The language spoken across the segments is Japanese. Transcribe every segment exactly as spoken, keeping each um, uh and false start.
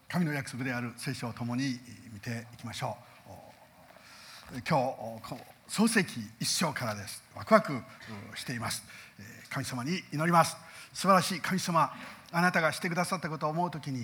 神の約束である聖書を共に見ていきましょう。今日創世記一章からです。ワクワクしています。神様に祈ります。素晴らしい神様、あなたがしてくださったことを思うときに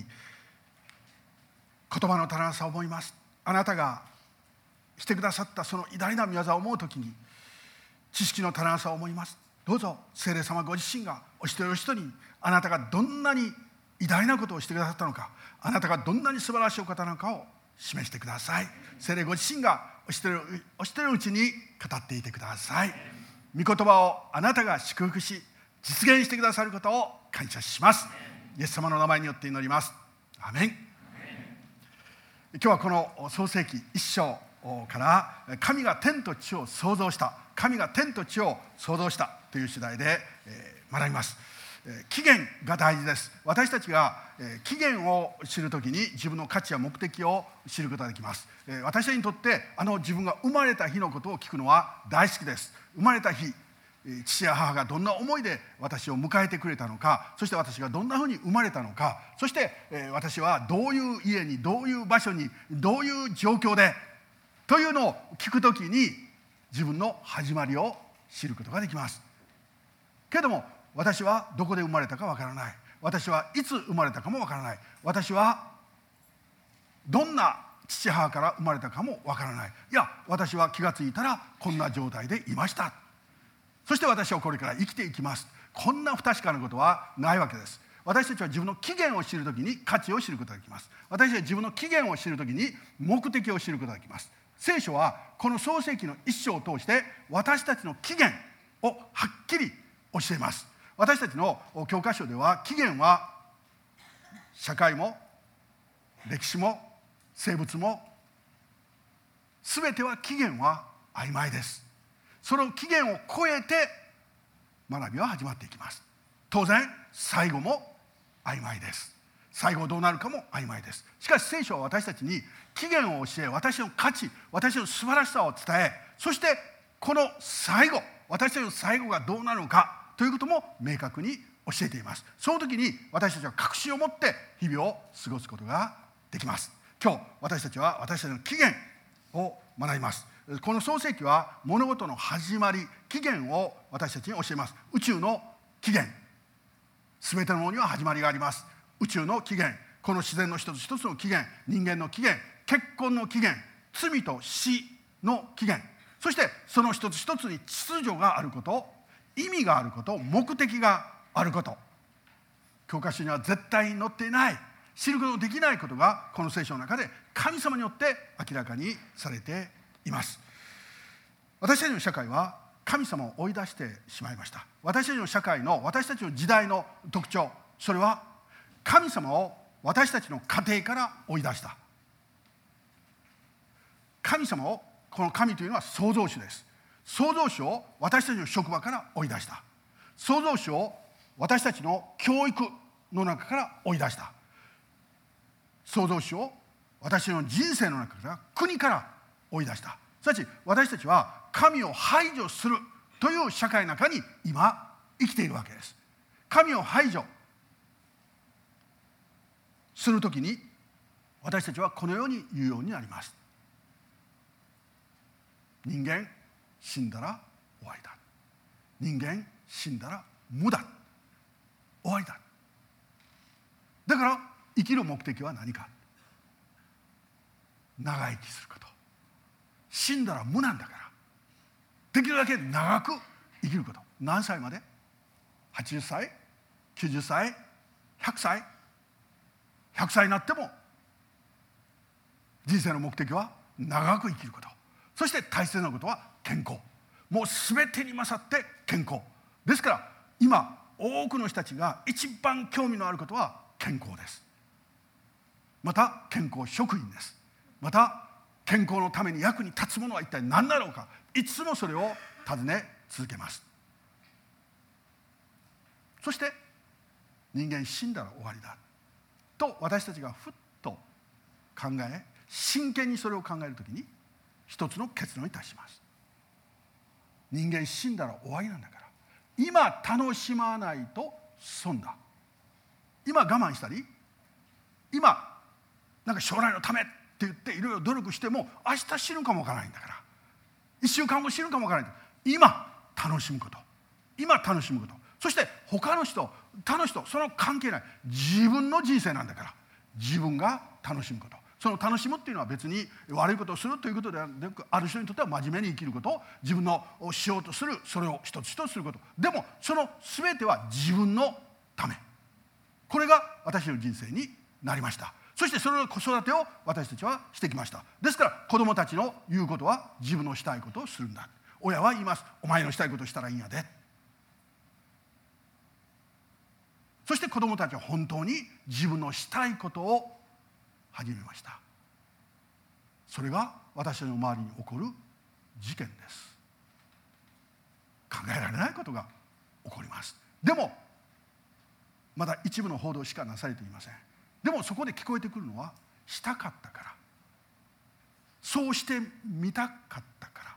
言葉の足らなさを思います。あなたがしてくださったその偉大な御業を思うときに知識の足らなさを思います。どうぞ聖霊様ご自身がお一人お一人にあなたがどんなに偉大なことをしてくださったのか、あなたがどんなに素晴らしいお方なのかを示してください。聖霊ご自身がお一人お一人のうちに語っていてください。御言葉をあなたが祝福し実現してくださることを感謝します。イエス様の名前によって祈ります。アメン。今日はこの創世記一章から神が天と地を創造した神が天と地を創造したという次第で学びます。起源が大事です。私たちが起源を知るときに自分の価値や目的を知ることができます。私たちにとってあの自分が生まれた日のことを聞くのは大好きです。生まれた日、父や母がどんな思いで私を迎えてくれたのか、そして私がどんなふうに生まれたのか、そして私はどういう家にどういう場所にどういう状況でというのを聞くときに自分の始まりを知ることができます。けれども私はどこで生まれたかわからない。私はいつ生まれたかもわからない。私はどんな父母から生まれたかもわからない。いや、私は気がついたらこんな状態でいました。そして私はこれから生きていきます。こんな不確かなことはないわけです。私たちは自分の起源を知るときに価値を知ることができます。私たちは自分の起源を知るときに目的を知ることができます。聖書はこの創世記の一章を通して私たちの起源をはっきり教えます。私たちの教科書では起源は社会も歴史も生物も全ては起源は曖昧です。その起源を超えて学びは始まっていきます。当然最後も曖昧です。最後どうなるかも曖昧です。しかし聖書は私たちに起源を教え、私の価値、私の素晴らしさを伝え、そしてこの最後、私たちの最後がどうなるのかということも明確に教えています。その時に私たちは確信を持って日々を過ごすことができます。今日私たちは私たちの起源を学びます。この創世記は物事の始まり、起源を私たちに教えます。宇宙の起源、すべてのものには始まりがあります。宇宙の起源、この自然の一つ一つの起源、人間の起源、結婚の起源、罪と死の起源、そしてその一つ一つに秩序があること、意味があること、目的があること、教科書には絶対に載っていない、知ることのできないことがこの聖書の中で神様によって明らかにされています。私たちの社会は神様を追い出してしまいました。私たちの社会の、私たちの時代の特徴、それは神様を私たちの家庭から追い出した。神様を、この神というのは創造主です。創造主を私たちの職場から追い出した。創造主を私たちの教育の中から追い出した。創造主を私の人生の中から、国から追い出した。すなわち私たちは神を排除するという社会の中に今生きているわけです。神を排除するときに私たちはこのように言うようになります。人間死んだら終わりだ。人間死んだら無だ。終わりだ。だから生きる目的は何か。長生きすること。死んだら無なんだから。できるだけ長く生きること。何歳まで？はちじゅっさい？きゅうじゅっさい？ひゃくさい？ひゃくさいになっても人生の目的は長く生きること。そして大切なことは健康。もう全てに勝って健康ですから、今多くの人たちが一番興味のあることは健康です。また健康食品です。また健康のために役に立つものは一体何だろうか、いつもそれを尋ね続けます。そして人間死んだら終わりだと私たちがふっと考え、真剣にそれを考えるときに一つの結論に達します。人間死んだら終わりなんだから、今楽しまないと損だ。今我慢したり、今なんか将来のためって言っていろいろ努力しても明日死ぬかもわからないんだから、いっしゅうかんご死ぬかもわからない。今楽しむこと、今楽しむこと、そして他の人他の人その関係ない自分の人生なんだから、自分が楽しむこと。その楽しむっていうのは別に悪いことをするということではなく、ある人にとっては真面目に生きること、自分のしようとするそれを一つ一つすること。でもその全ては自分のため。これが私の人生になりました。そしてその子育てを私たちはしてきました。ですから子供たちの言うことは自分のしたいことをするんだ。親は言います。お前のしたいことをしたらいいんやで。そして子供たちは本当に自分のしたいことを始めました。それが私たちの周りに起こる事件です。考えられないことが起こります。でもまだ一部の報道しかなされていません。でもそこで聞こえてくるのは、したかったから、そうしてみたかったから、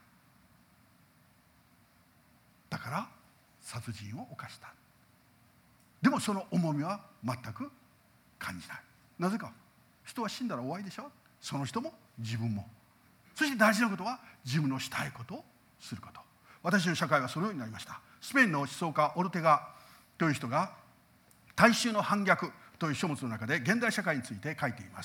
だから殺人を犯した。でもその重みは全く感じない。なぜか、人は死んだら終わりでしょ。その人も自分も。そして大事なことは自分のしたいことをすること。私の社会はそのようになりました。スペインの思想家オルテガという人が大衆の反逆という書物の中で現代社会について書いています。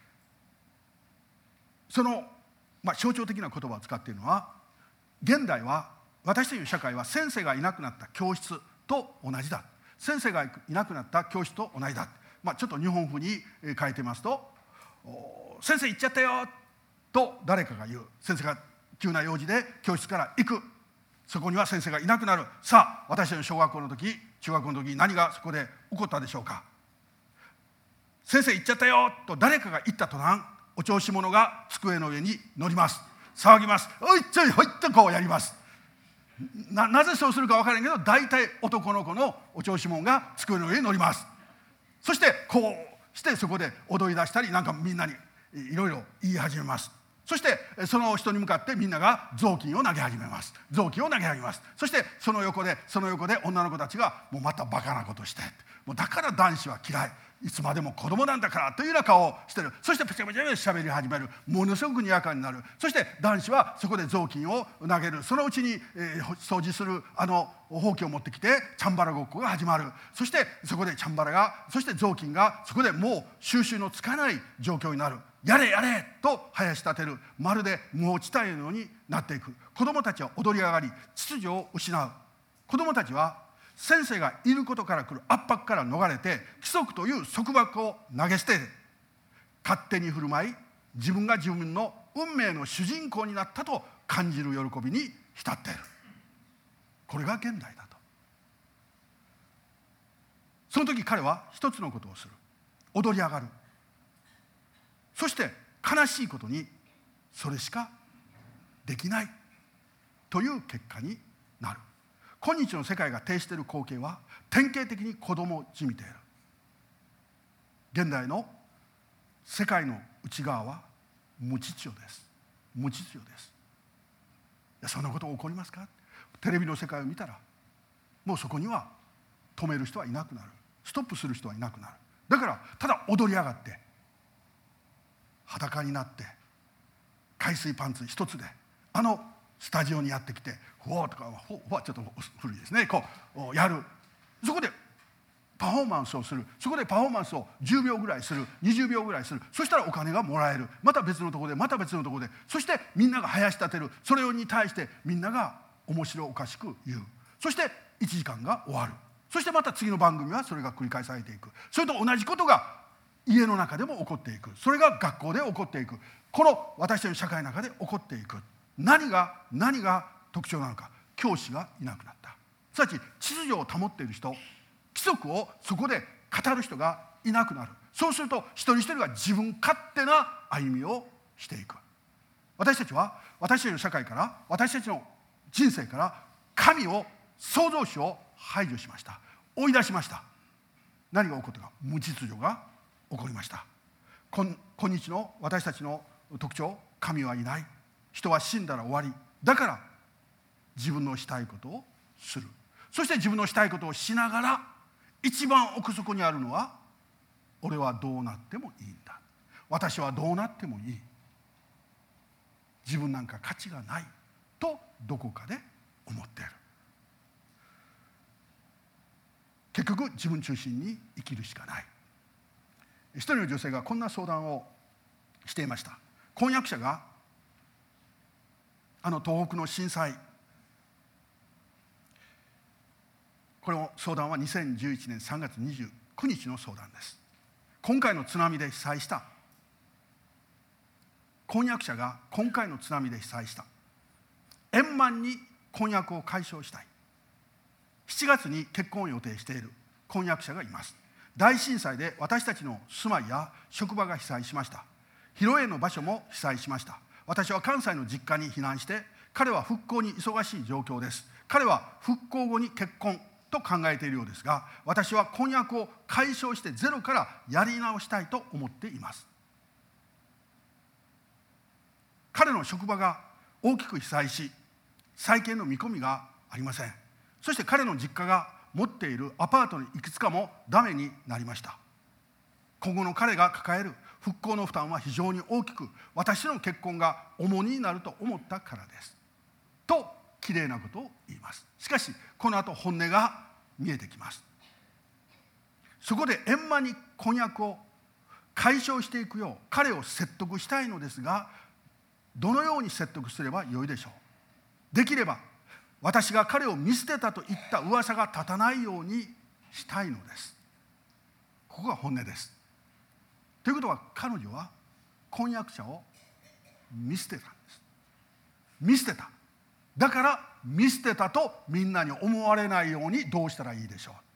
その、まあ、象徴的な言葉を使っているのは、現代は私たちの社会は先生がいなくなった教室と同じだ。先生がいなくなった教室と同じだ。まあ、ちょっと日本風に書いてますと、先生行っちゃったよと誰かが言う。先生が急な用事で教室から行く。そこには先生がいなくなる。さあ、私たちの小学校の時、中学校の時、何がそこで起こったでしょうか。先生行っちゃったよと誰かが言った途端、お調子者が机の上に乗ります。騒ぎます。おいっちょいほいっとこうやります。な, なぜそうするか分からないけど、大体男の子のお調子者が机の上に乗ります。そしてこうしてそこで踊り出したり、なんかみんなにいろいろ言い始めます。そしてその人に向かってみんなが雑巾を投げ始めます。雑巾を投げ始めます。そしてその横でその横で女の子たちが、もうまたバカなことして、もうだから男子は嫌い、いつまでも子供なんだからというような顔をしてる。そしてペチャペチャペチャ喋り始める。ものすごくにやかになる。そして男子はそこで雑巾を投げる。そのうちに、えー、掃除するあのほうきを持ってきてチャンバラごっこが始まる。そしてそこでチャンバラが、そして雑巾がそこでもう収拾のつかない状況になる。やれやれと囃し立てる。まるで無法地帯のようになっていく。子どもたちは踊り上がり、秩序を失う。子どもたちは先生がいることから来る圧迫から逃れて、規則という束縛を投げ捨て、勝手に振る舞い、自分が自分の運命の主人公になったと感じる喜びに浸っている。これが現代だと。その時彼は一つのことをする。踊り上がる。そして悲しいことにそれしかできないという結果になる。今日の世界が呈している光景は典型的に子供じみている。現代の世界の内側は無秩序です。無秩序です。いや、そんなこと起こりますか。テレビの世界を見たら、もうそこには止める人はいなくなる。ストップする人はいなくなる。だからただ踊り上がって裸になって海水パンツ一つであのスタジオにやってきて、フォーとかフォーはちょっと古いですね、こうやる。そこでパフォーマンスをする。そこでパフォーマンスをじゅうびょうぐらいする、にじゅうびょうぐらいする。そしたらお金がもらえる。また別のところで、また別のところで、そしてみんなが囃し立てる。それに対してみんなが面白おかしく言う。そしていちじかんが終わる。そしてまた次の番組はそれが繰り返されていく。それと同じことが家の中でも起こっていく。それが学校で起こっていく。この私たちの社会の中で起こっていく。何が何が特徴なのか。教師がいなくなった。すなわち秩序を保っている人、規則をそこで語る人がいなくなる。そうすると一人一人が自分勝手な歩みをしていく。私たちは私たちの社会から、私たちの人生から神を、創造主を排除しました。追い出しました。何が起こったか。無秩序が起こりました。今日の私たちの特徴、神はいない。人は死んだら終わり。だから自分のしたいことをする。そして自分のしたいことをしながら、一番奥底にあるのは、俺はどうなってもいいんだ。 私はどうなってもいい、自分なんか価値がないとどこかで思っている。結局自分中心に生きるしかない。一人の女性がこんな相談をしていました。婚約者があの東北の震災、この相談はにせんじゅういちねんさんがつにじゅうくにちの相談です。今回の津波で被災した婚約者が今回の津波で被災した円満に婚約を解消したい、しちがつに結婚を予定している婚約者がいます。大震災で私たちの住まいや職場が被災しました。広栄の場所も被災しました。私は関西の実家に避難して、彼は復興に忙しい状況です。彼は復興後に結婚と考えているようですが、私は婚約を解消してゼロからやり直したいと思っています。彼の職場が大きく被災し、再建の見込みがありません。そして彼の実家が持っているアパートのいくつかもダメになりました。今後の彼が抱える復興の負担は非常に大きく、私の結婚が重荷になると思ったからですときれいなことを言います。しかしこの後本音が見えてきます。そこで円満に婚約を解消していくよう彼を説得したいのですが、どのように説得すればよいでしょう。できれば私が彼を見捨てたといった噂が立たないようにしたいのです。ここが本音です。ということは彼女は婚約者を見捨てたんです。見捨てた。だから見捨てたとみんなに思われないようにどうしたらいいでしょう。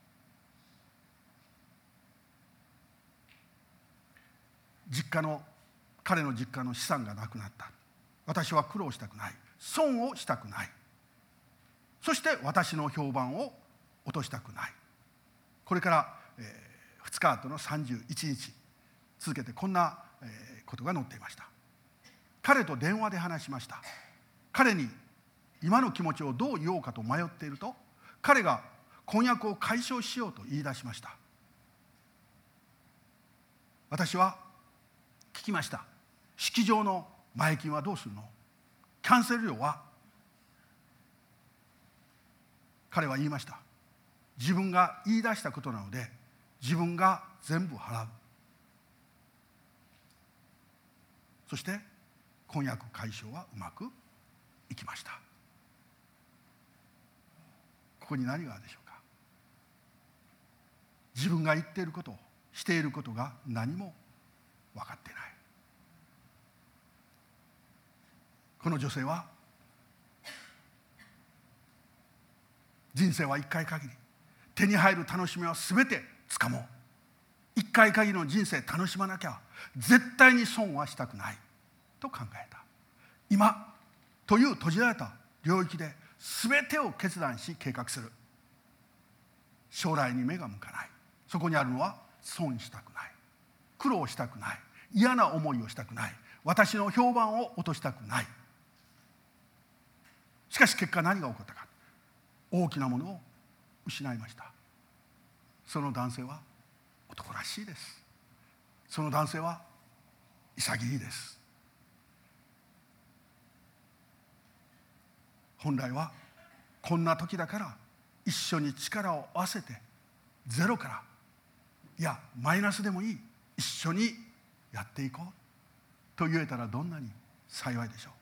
実家の彼の実家の資産がなくなった。私は苦労したくない。損をしたくない。そして私の評判を落としたくない。これから、えー、ふつかあとのさんじゅういちにち続けてこんな、えー、ことが載っていました。彼と電話で話しました。彼に今の気持ちをどう言おうかと迷っていると、彼が婚約を解消しようと言い出しました。私は聞きました。式場の前金はどうするの？キャンセル料は？彼は言いました。自分が言い出したことなので自分が全部払う。そして婚約解消はうまくいきました。ここに何があるでしょうか。自分が言っていること、していることが何も分かっていない。この女性は人生は一回限り、手に入る楽しみは全てつかもう。一回限りの人生楽しまなきゃ絶対に損はしたくないと考えた。今という閉じられた領域で全てを決断し計画する。将来に目が向かない。そこにあるのは損したくない、苦労したくない、嫌な思いをしたくない、私の評判を落としたくない。しかし結果何が起こったか。大きなものを失いました。その男性は男らしいです。その男性は潔いです。本来はこんな時だから一緒に力を合わせてゼロから、いやマイナスでもいい、一緒にやっていこうと言えたらどんなに幸いでしょう。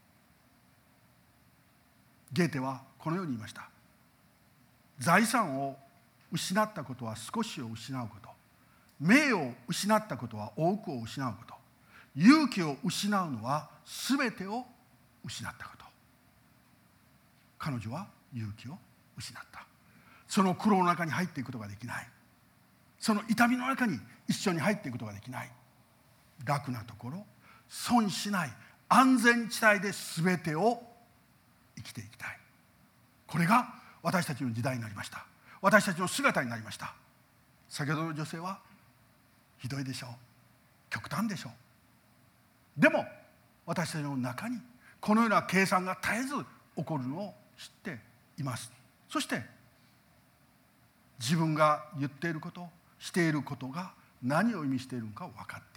ゲーテはこのように言いました。財産を失ったことは少しを失うこと、名誉を失ったことは多くを失うこと、勇気を失うのは全てを失ったこと。彼女は勇気を失った。その苦労の中に入っていくことができない。その痛みの中に一緒に入っていくことができない。楽なところ、損しない安全地帯で全てを生きていきたい。これが私たちの時代になりました。私たちの姿になりました。先ほどの女性はひどいでしょう、極端でしょう。でも私たちの中にこのような計算が絶えず起こるのを知っています。そして自分が言っていること、していることが何を意味しているのかを分かって